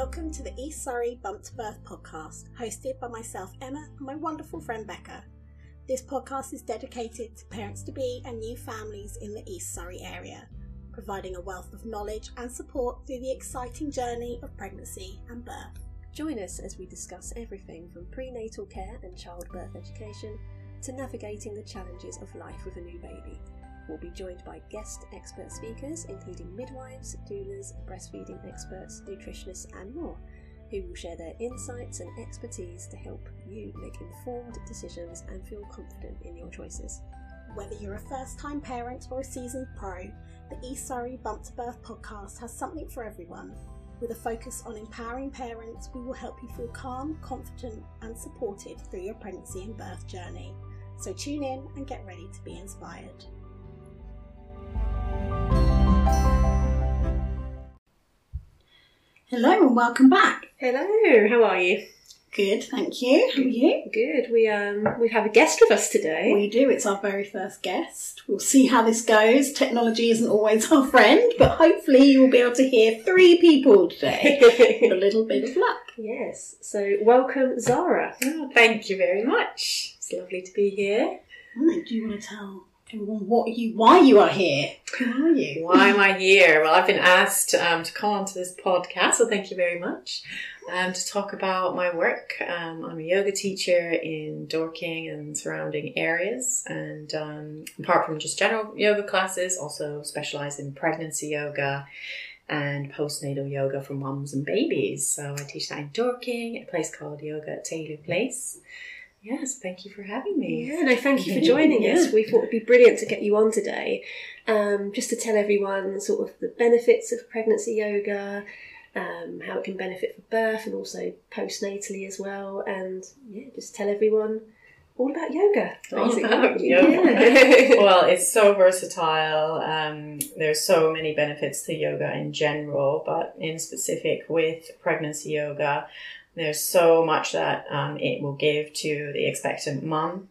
Welcome to the East Surrey Bump to Birth podcast, hosted by myself, Emma, and my wonderful friend Becca. This podcast is dedicated to parents-to-be and new families in the East Surrey area, providing a wealth of knowledge and support through the exciting journey of pregnancy and birth. Join us as we discuss everything from prenatal care and childbirth education to navigating the challenges of life with a new baby. We'll be joined by guest expert speakers, including midwives, doulas, breastfeeding experts, nutritionists, and more, who will share their insights and expertise to help you make informed decisions and feel confident in your choices. Whether you're a first-time parent or a seasoned pro, the East Surrey Bump to Birth podcast has something for everyone. With a focus on empowering parents, we will help you feel calm, confident, and supported through your pregnancy and birth journey. So tune in and get ready to be inspired. Hello and welcome back. Hello, how are you? Good, thank you. How are you? Good. We have a guest with us today. We do. It's our very first guest. We'll see how this goes. Technology isn't always our friend, but hopefully you will be able to hear 3 people today with a little bit of luck. Yes. So welcome, Zara. Oh, thank you very much. It's lovely to be here. Do you want to tell everyone why you are here? Who are you? Why am I here? Well, I've been asked to come onto this podcast, so thank you very much. To talk about my work. I'm a yoga teacher in Dorking and surrounding areas, and apart from just general yoga classes, also specialise in pregnancy yoga and postnatal yoga for mums and babies. So I teach that in Dorking, at a place called Yoga at Taylor Place. Yes, thank you for having me. Yeah, no, thank you for joining us. We thought it'd be brilliant to get you on today, just to tell everyone sort of the benefits of pregnancy yoga, how it can benefit for birth and also postnatally as well, and just tell everyone all about yoga. All about yoga. Yeah. Well, it's so versatile. There's so many benefits to yoga in general, but in specific with pregnancy yoga, there's so much that it will give to the expectant mum.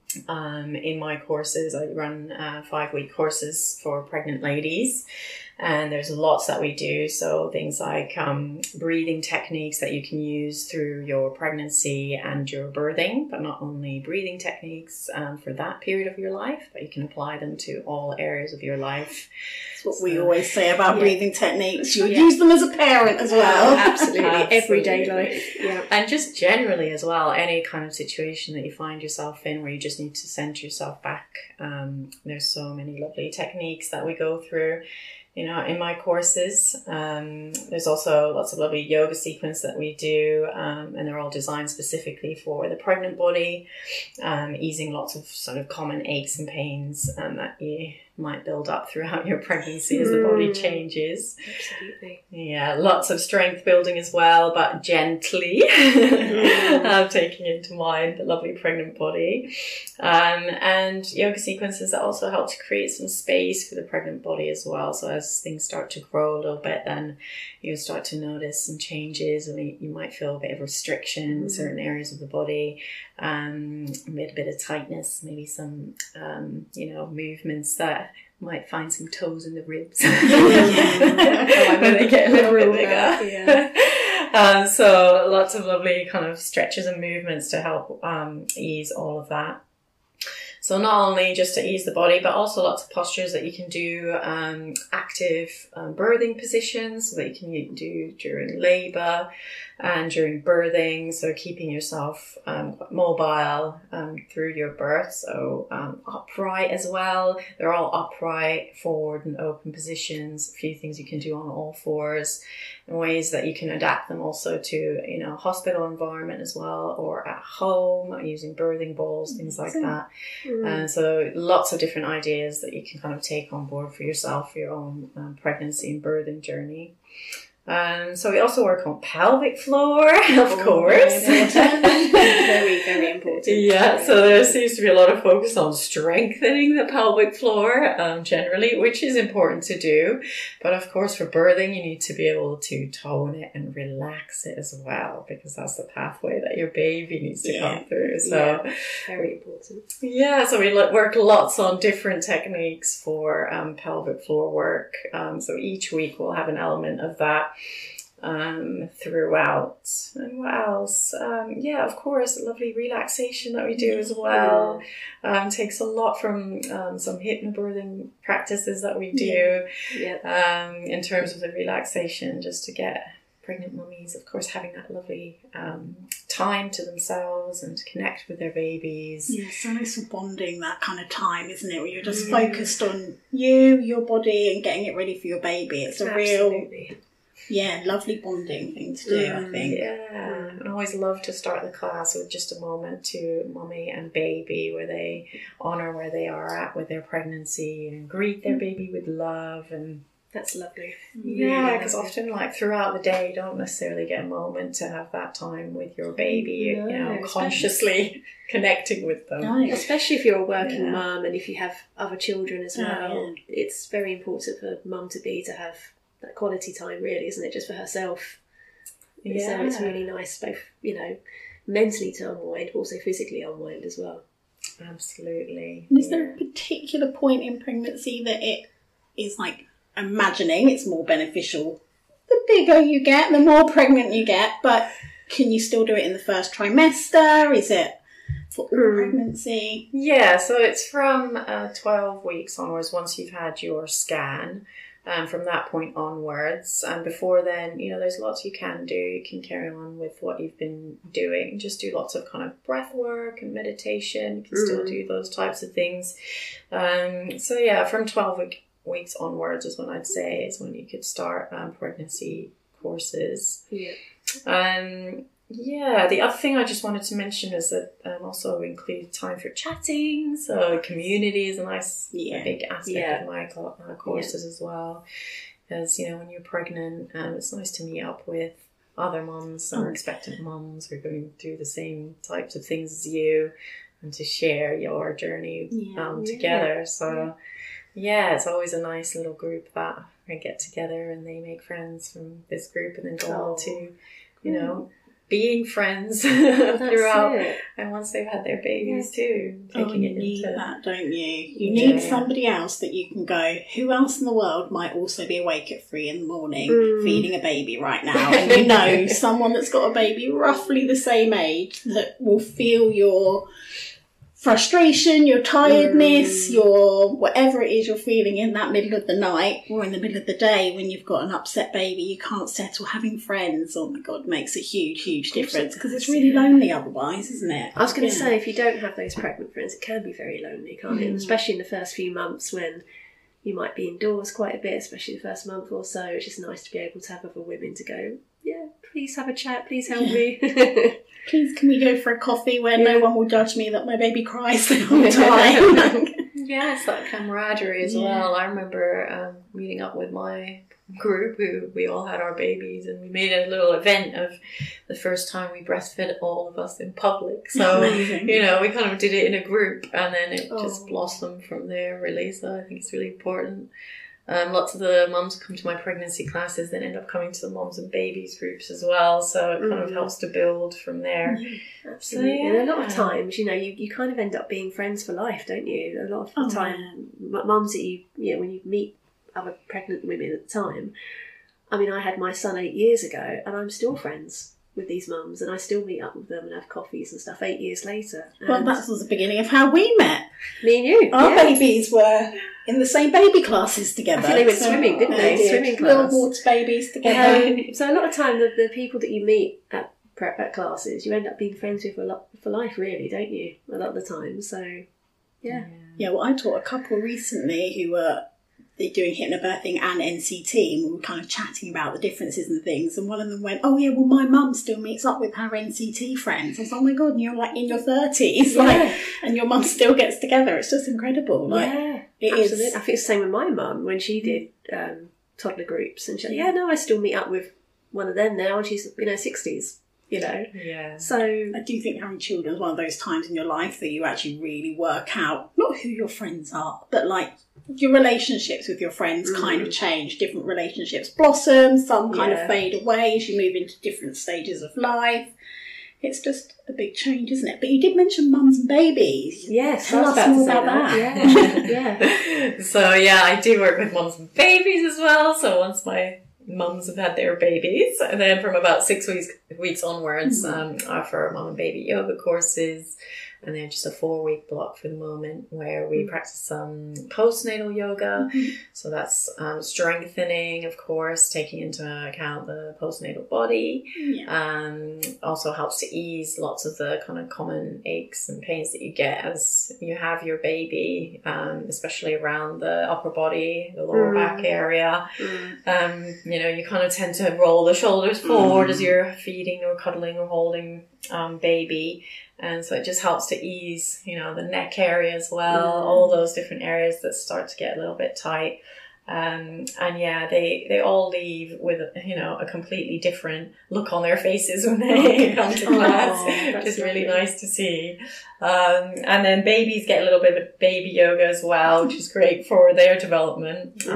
In my courses, I run 5-week courses for pregnant ladies, and there's lots that we do. So things like breathing techniques that you can use through your pregnancy and your birthing, but not only breathing techniques for that period of your life, but you can apply them to all areas of your life. That's what we always say about breathing techniques. You'll use them as a parent as well. Absolutely. Everyday life. Yeah. And just generally as well, any kind of situation that you find yourself in where you just need to center yourself back. There's so many lovely techniques that we go through, in my courses. There's also lots of lovely yoga sequences that we do, and they're all designed specifically for the pregnant body, easing lots of sort of common aches and pains that you might build up throughout your pregnancy as the body changes. Absolutely. Yeah, lots of strength building as well, but gently, taking into mind the lovely pregnant body. And yoga sequences that also help to create some space for the pregnant body as well. So as things start to grow a little bit, then you'll start to notice some changes, and you might feel a bit of restriction in certain areas of the body, a bit of tightness, maybe some, movements that might find some toes in the ribs. When they get a little bit bigger. So lots of lovely kind of stretches and movements to help ease all of that. So not only just to ease the body, but also lots of postures that you can do, active birthing positions that you can do during labour and during birthing. So keeping yourself quite mobile through your birth. So upright as well. They're all upright, forward and open positions. A few things you can do on all fours, and ways that you can adapt them also to, hospital environment as well, or at home using birthing balls, things like that. And so lots of different ideas that you can kind of take on board for yourself, for your own pregnancy and birthing journey. So we also work on pelvic floor, of course. Very, very important. Yeah, so there seems to be a lot of focus on strengthening the pelvic floor generally, which is important to do. But of course, for birthing, you need to be able to tone it and relax it as well, because that's the pathway that your baby needs to come through. So very important. Yeah, so we work lots on different techniques for pelvic floor work. So each week we'll have an element of that. throughout. And what else? Of course, lovely relaxation that we do as well. Takes a lot from some hypnobirthing practices that we do in terms of the relaxation, just to get pregnant mummies, of course, having that lovely time to themselves and to connect with their babies. Yeah, so nice for bonding, that kind of time, isn't it? Where you're just focused on you, your body, and getting it ready for your baby. It's a real, lovely bonding thing to do, I think. Yeah, I always love to start the class with just a moment to mummy and baby, where they honour where they are at with their pregnancy and greet their baby with love. And that's lovely. Yeah, because often, like, throughout the day, you don't necessarily get a moment to have that time with your baby, consciously connecting with them. No, especially if you're a working mum and if you have other children as well. It's very important for mum to have that quality time, really, isn't it? Just for herself. Yeah. So it's really nice, both, mentally to unwind, but also physically unwind as well. Absolutely. And is there a particular point in pregnancy that it is like, imagining it's more beneficial the bigger you get, the more pregnant you get, but can you still do it in the first trimester? Is it for all pregnancy? Yeah, so it's from 12 weeks onwards, once you've had your scan. From that point onwards, and before then, there's lots you can do. You can carry on with what you've been doing. Just do lots of kind of breath work and meditation. You can still do those types of things. From 12 weeks onwards is when I'd say is when you could start pregnancy courses. The other thing I just wanted to mention is that also include time for chatting. So community is a nice big aspect of my courses as well. Because, when you're pregnant, it's nice to meet up with other mums or expectant mums who are going through the same types of things as you, and to share your journey together. So it's always a nice little group that I get together, and they make friends from this group and then go on to, being friends throughout. And once they've had their babies too. You need that, don't you? You need somebody else that you can go, who else in the world might also be awake at 3 a.m, feeding a baby right now? And someone that's got a baby roughly the same age that will feel your frustration, your tiredness, your whatever it is you're feeling in that middle of the night or in the middle of the day when you've got an upset baby, you can't settle. Having friends, oh my God, makes a huge difference, because it's really lonely otherwise, isn't it? I was going to say, if you don't have those pregnant friends, it can be very lonely, can't it? Especially in the first few months when you might be indoors quite a bit, especially the first month or so. It's just nice to be able to have other women to go, please have a chat, please help me. Please, can we go for a coffee where no one will judge me that my baby cries the whole time? It's that camaraderie as well. I remember meeting up with my group who we all had our babies, and we made a little event of the first time we breastfed all of us in public. So, we kind of did it in a group, and then it just blossomed from there, really. So I think it's really important. Lots of the mums who come to my pregnancy classes then end up coming to the mums and babies groups as well, so it kind of helps to build from there. Absolutely. So, and a lot of times, you kind of end up being friends for life, don't you? A lot of the time, mums that when you meet other pregnant women at the time, I mean, I had my son 8 years ago, and I'm still friends with these mums, and I still meet up with them and have coffees and stuff 8 years later. Well, that was the beginning of how we met. Me and you. Our babies were in the same baby classes together. I think they went swimming, didn't they? Swimming class. Little water babies together. So a lot of time, the people that you meet at classes, you end up being friends with for life, really, don't you? A lot of the time. So, yeah. Well, I taught a couple recently who were doing hypnobirthing and NCT, and we were kind of chatting about the differences and things, and one of them went, my mum still meets up with her NCT friends. I was like, oh my God, and you're like in your 30s, and your mum still gets together. It's just incredible. It absolutely is. I think it's the same with my mum when she did toddler groups, and she's like, I still meet up with one of them now, and she's 60s. So I do think having children is one of those times in your life that you actually really work out not who your friends are, but like your relationships with your friends kind of change. Different relationships blossom, some kind of fade away as you move into different stages of life. It's just a big change, isn't it? But you did mention mums and babies. Yes, tell us more about that. So I do work with mums and babies as well. So once my mums have had their babies. And then from about 6 weeks onwards, offer mum and baby yoga courses. And then just a 4-week block for the moment where we practice some postnatal yoga. So that's strengthening, of course, taking into account the postnatal body. Also helps to ease lots of the kind of common aches and pains that you get as you have your baby, especially around the upper body, the lower back area. You know, you kind of tend to roll the shoulders forward as you're feeding or cuddling or holding baby. And so it just helps to ease, you know, the neck area as well, all those different areas that start to get a little bit tight. And yeah, they all leave with, you know, a completely different look on their faces when they come to class, which is really nice to see. And then babies get a little bit of baby yoga as well, which is great for their development.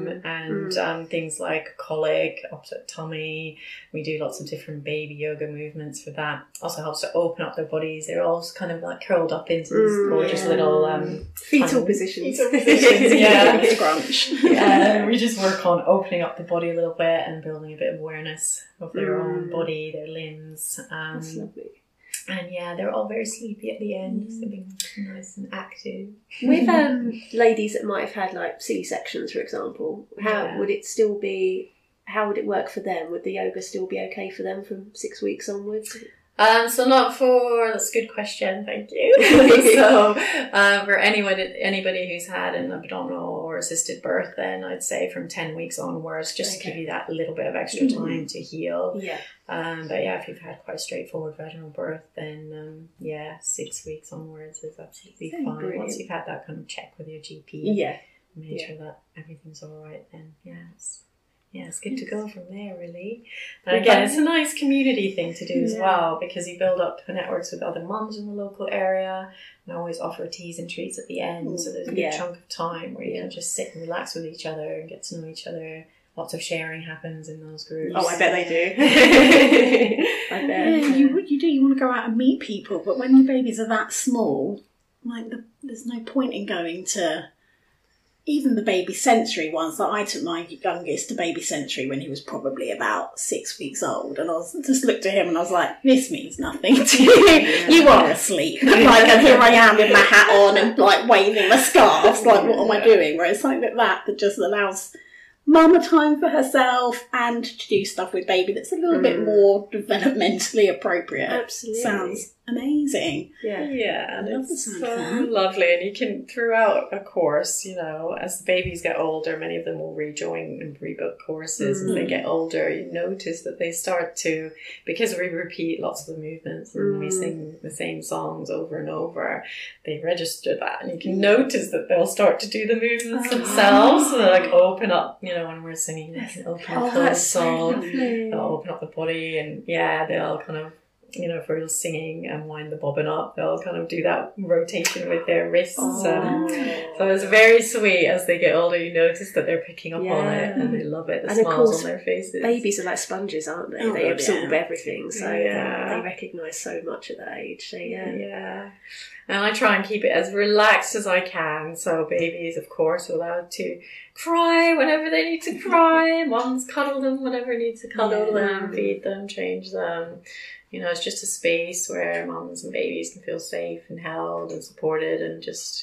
And things like colic, upset tummy. We do lots of different baby yoga movements for that. Also helps to open up their bodies. They're all kind of like curled up into these gorgeous little fetal positions. Yeah. Scrunch. We just work on opening up the body a little bit and building a bit of awareness of their own body, their limbs. That's lovely. And yeah, they're all very sleepy at the end, so being nice and active. With ladies that might have had like C-sections, for example, how would it still be? How would it work for them? Would the yoga still be okay for them from 6 weeks onwards? So not for, that's a good question, thank you. So for anybody who's had an abdominal or assisted birth, then I'd say from 10 weeks onwards, just to give you that little bit of extra time to heal. Yeah. But yeah, if you've had quite a straightforward vaginal birth, then 6 weeks onwards is absolutely fine. Brilliant. Once you've had that kind of check with your GP, make sure that everything's all right, then it's good to go from there, really. And again, it's a nice community thing to do as well, because you build up networks with other mums in the local area, and always offer teas and treats at the end. So there's a good chunk of time where you can just sit and relax with each other and get to know each other. Lots of sharing happens in those groups. Oh, I bet they do. I bet. Yeah, you do. You want to go out and meet people, but when your babies are that small, like there's no point in going to even the baby sensory ones. That I took my youngest to baby sensory when he was probably about 6 weeks old, and I was just looked at him and I was like, "This means nothing to you. You are asleep." And here I am with my hat on and like waving my scarves. Like, what am I doing? Whereas something like that just allows mama time for herself and to do stuff with baby that's a little bit more developmentally appropriate. Absolutely. Sounds amazing. Yeah, I love the it's sound so of that. lovely. And you can, throughout a course, you know, as the babies get older, many of them will rejoin and rebook courses. As they get older, you notice that they start to, because we repeat lots of the movements and we sing the same songs over and over, they register that. And you can notice that they'll start to do the movements themselves. So they like open up, you know, when we're singing, they can open up the song, they'll open up the body, and they'll kind of, you know, for singing and wind the bobbin up, they'll kind of do that rotation with their wrists. So it's very sweet. As they get older, you notice that they're picking up on it and they love it. The and smiles of course, on their faces. Babies are like sponges, aren't they? Oh, They absorb everything, so they Yeah. recognise so much at that age. So Yeah. And I try and keep it as relaxed as I can. So babies, of course, are allowed to cry whenever they need to cry. Mums cuddle them whenever they need to cuddle them, feed them, change them. You know, it's just a space where mums and babies can feel safe and held and supported, and just,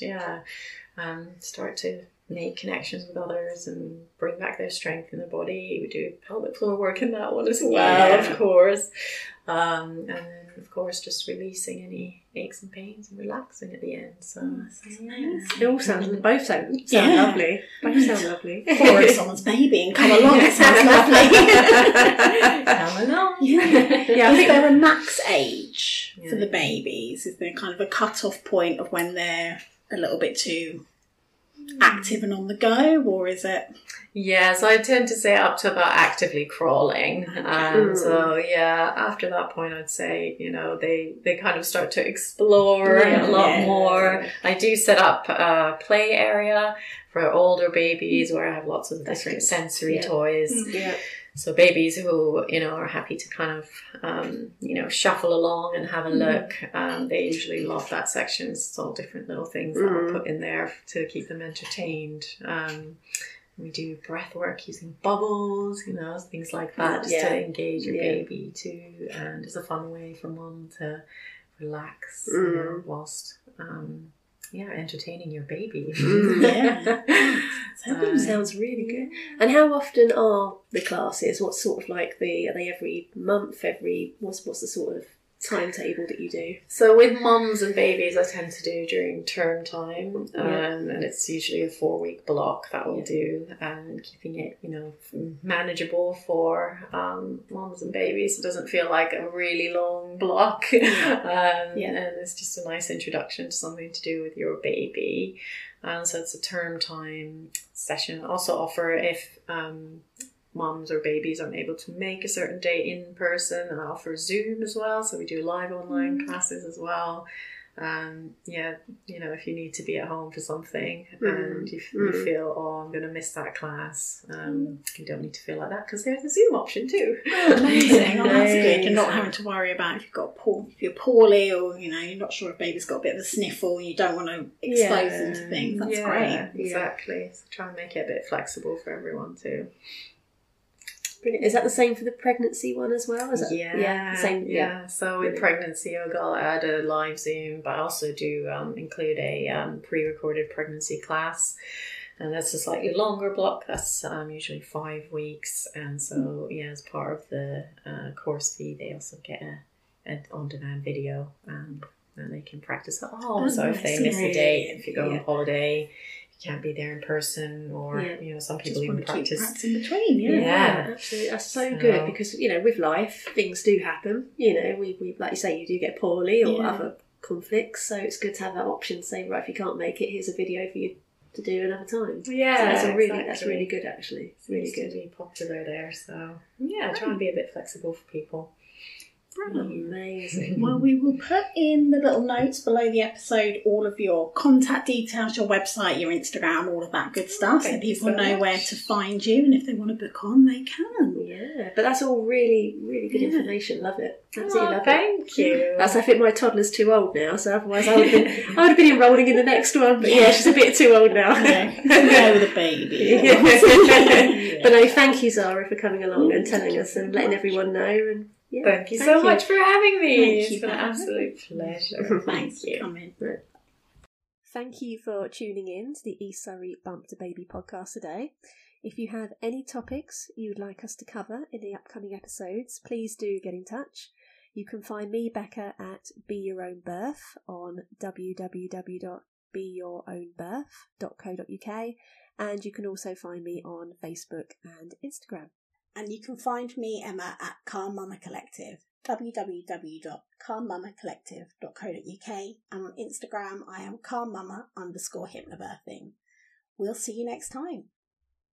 start to make connections with others and bring back their strength in their body. We do pelvic floor work in that one as well, of course. And then, of course, just releasing any aches and pains and relaxing at the end. So, It all sounds, both sound lovely. Both sound lovely. Or someone's baby and come along. It sounds lovely. come along. Yeah, I Is think there a max age for the babies? Is there kind of a cut-off point of when they're a little bit too active and on the go, or is it? Yeah, so I tend to say up to about actively crawling. So after that point, I'd say, you know, they kind of start to explore a lot more. I do set up a play area for older babies where I have lots of different sensory toys. So babies who, you know, are happy to kind of, shuffle along and have a look, they usually love that section. It's all different little things that I'll put in there to keep them entertained. We do breath work using bubbles, things like that, just to engage your baby too. And it's a fun way for mum to relax, whilst entertaining your baby. That sounds really good. And how often are the classes? What sort of are they every month? What's the sort of timetable that you do? So with mums and babies, I tend to do during term time, and it's usually a 4-week block that we'll do, and keeping it manageable for mums and babies. It doesn't feel like a really long block, and it's just a nice introduction to something to do with your baby. And so it's a term time session. I also offer if mums or babies aren't able to make a certain day in person, and I offer Zoom as well, so we do live online classes as well. If you need to be at home for something and you feel, I'm going to miss that class, you don't need to feel like that, because there's a Zoom option too. Amazing. That's good. You're not having to worry about if you're poorly, or you're not sure if baby's got a bit of a sniffle and you don't want to expose them to things. That's great. Exactly. So try and make it a bit flexible for everyone too. Is that the same for the pregnancy one as well? Same. Yeah. So with pregnancy, I'll add a live Zoom, but I also do include a pre-recorded pregnancy class, and that's a slightly longer block. That's usually 5 weeks, and so as part of the course fee, they also get an on-demand video, and they can practice at home. So if they miss a date, if you go on holiday, can't be there in person, or some people even practice in between. Absolutely. That's so good, because with life things do happen. We like you say, you do get poorly or other conflicts, so it's good to have that option. Say, right, if you can't make it, here's a video for you to do another time. So that's really good, actually. It's really good to be popular there. So try and be a bit flexible for people. Amazing. Well, we will put in the little notes below the episode all of your contact details, your website, your Instagram, all of that good stuff, so people know where to find you, and if they want to book on, they can. Yeah, but that's all really, really good information. Love it. Absolutely love it. Thank you. I think my toddler's too old now, so otherwise I would have been enrolling in the next one. But she's a bit too old now. Go with a baby. But no, thank you, Zara, for coming along and telling us and letting everyone know. And thank you so much for having me. It's been an absolute pleasure. Thank you. Thank you for tuning in to the East Surrey Bump to Baby podcast today. If you have any topics you would like us to cover in the upcoming episodes, please do get in touch. You can find me, Becca, at Be Your Own Birth on www.beyourownbirth.co.uk, and you can also find me on Facebook and Instagram. And you can find me, Emma, at Calm Mama Collective, www.calmmamacollective.co.uk, and on Instagram I am calmmama_hypnobirthing. We'll see you next time.